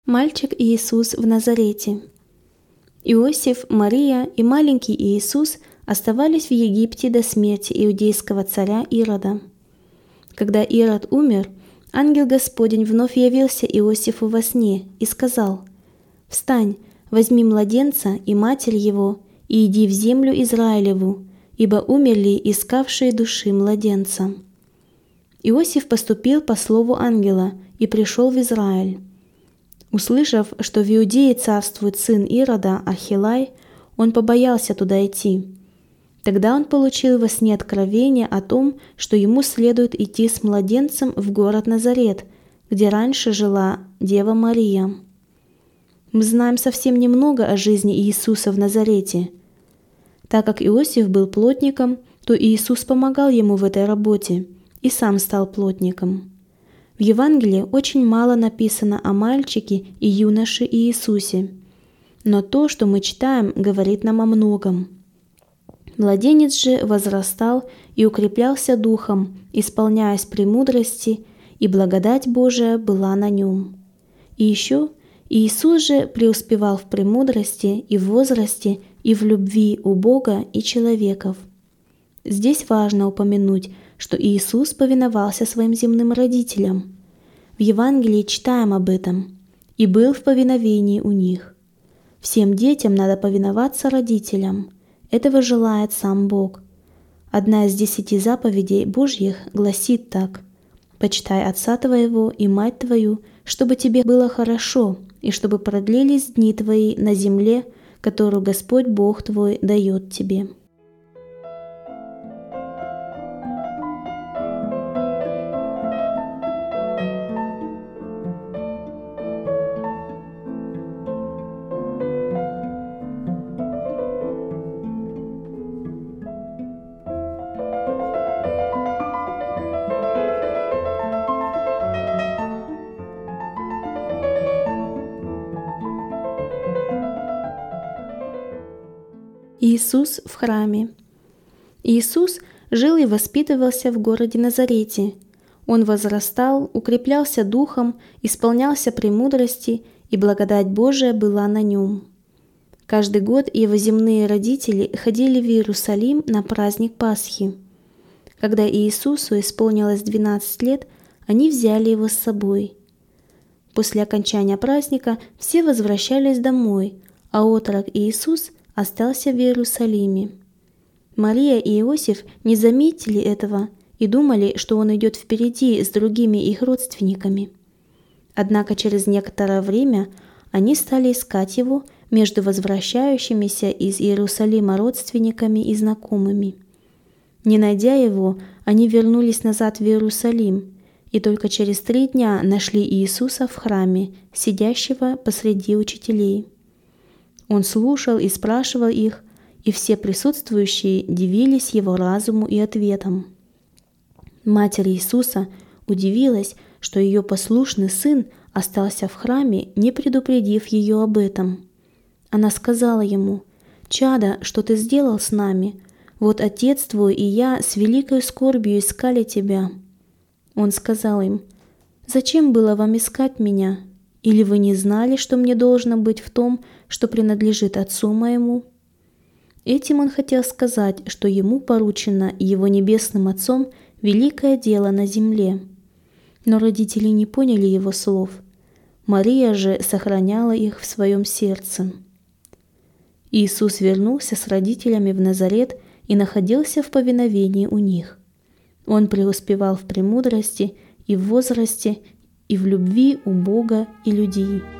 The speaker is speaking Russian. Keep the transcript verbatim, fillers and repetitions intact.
Мальчик Иисус в Назарете. Иосиф, Мария и маленький Иисус оставались в Египте до смерти иудейского царя Ирода. Когда Ирод умер, ангел Господень вновь явился Иосифу во сне и сказал: «Встань, возьми младенца и матерь его, и иди в землю Израилеву, ибо умерли искавшие души младенца». Иосиф поступил по слову ангела и пришел в Израиль. Услышав, что в Иудее царствует сын Ирода, Архилай, он побоялся туда идти. Тогда он получил во сне откровение о том, что ему следует идти с младенцем в город Назарет, где раньше жила Дева Мария. Мы знаем совсем немного о жизни Иисуса в Назарете. Так как Иосиф был плотником, то Иисус помогал ему в этой работе и сам стал плотником. В Евангелии очень мало написано о мальчике и юноше Иисусе, но то, что мы читаем, говорит нам о многом. Младенец же возрастал и укреплялся духом, исполняясь премудрости, и благодать Божия была на нем. И еще Иисус же преуспевал в премудрости и в возрасте, и в любви у Бога и человеков. Здесь важно упомянуть, что Иисус повиновался своим земным родителям. В Евангелии читаем об этом: «И был в повиновении у них». Всем детям надо повиноваться родителям. Этого желает сам Бог. Одна из десяти заповедей Божьих гласит так: «Почитай отца твоего и мать твою, чтобы тебе было хорошо, и чтобы продлились дни твои на земле, которую Господь Бог твой дает тебе». Иисус в храме. Иисус жил и воспитывался в городе Назарете. Он возрастал, укреплялся духом, исполнялся премудрости, и благодать Божия была на нем. Каждый год его земные родители ходили в Иерусалим на праздник Пасхи. Когда Иисусу исполнилось двенадцать лет, они взяли его с собой. После окончания праздника все возвращались домой, а отрок Иисус остался в Иерусалиме. Мария и Иосиф не заметили этого и думали, что он идет впереди с другими их родственниками. Однако через некоторое время они стали искать его между возвращающимися из Иерусалима родственниками и знакомыми. Не найдя его, они вернулись назад в Иерусалим и только через три дня нашли Иисуса в храме, сидящего посреди учителей. Он слушал и спрашивал их, и все присутствующие дивились его разуму и ответам. Матерь Иисуса удивилась, что ее послушный сын остался в храме, не предупредив ее об этом. Она сказала ему: «Чадо, что ты сделал с нами? Вот отец твой и я с великой скорбью искали тебя». Он сказал им: «Зачем было вам искать меня? Или вы не знали, что мне должно быть в том, что принадлежит отцу моему?» Этим он хотел сказать, что ему поручено его небесным Отцом великое дело на земле. Но родители не поняли его слов. Мария же сохраняла их в своем сердце. Иисус вернулся с родителями в Назарет и находился в повиновении у них. Он преуспевал в премудрости и в возрасте, и в любви у Бога и людей.